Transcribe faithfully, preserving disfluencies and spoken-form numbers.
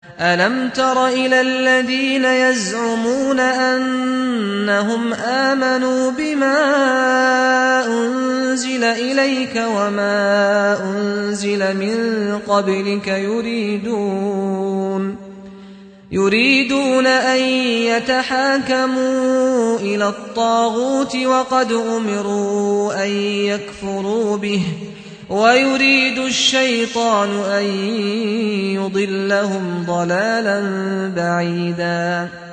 ألم تر إلى الذين يزعمون أنهم آمنوا بما أنزل إليك وما أنزل من قبلك يريدون يريدون أن يتحاكموا إلى الطاغوت وقد أمروا أن يكفروا به ويريد الشيطان أن يضلهم ضلالا بعيدا